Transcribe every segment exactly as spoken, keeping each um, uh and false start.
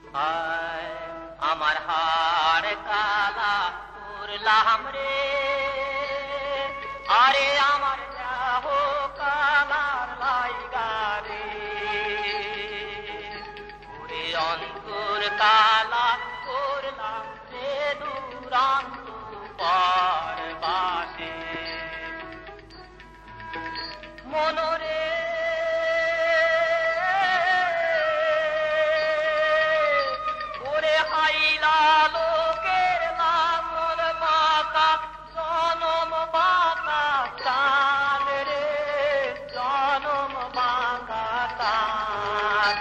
হায় আমার হাড় কালা করলাম রে, আরে আমার দেহ কালার লাইগা রে, ওরে অন্তর কালা করলাম রে দুরান্ত পারবাসে। মনরে ওরে হাইলা লোকের লাঙল বাঁকা জনম বাঁকা টান রে, জনম বাঁকা টান।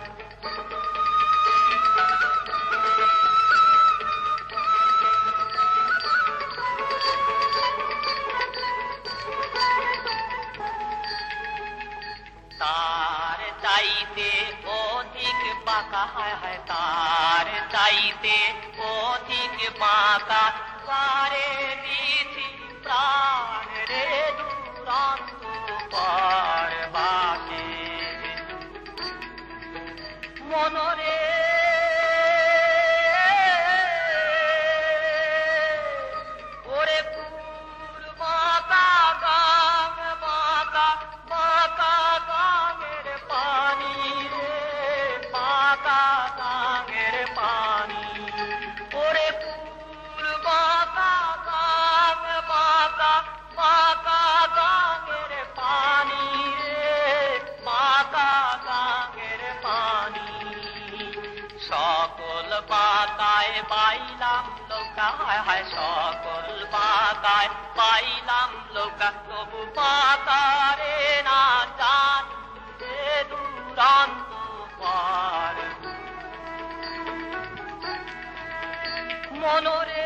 তার চাইতে অধিক বাঁকা, হায় হায় তার চাইতে অধিক বাঁকা সারে দিছি প্রাণ রে দুরান্ত পারবাসে। মনরে ওরে পুর বাঁকা গাং বাঁকা বাঁকা গাঙের পানি রে, বাঁকা গাঙের পানি, ওরে পুর বাঁকা গাং বাঁকা বাঁকা গাঙের পানি রে, বাঁকা গাঙের পানি। সকল বাঁকায় পাইলাম লোকা, হায় হায় সকল বাঁকায় পাইলাম লোকা, তবু বাঁকারে না জান রে দুরান্ত পার। মনরে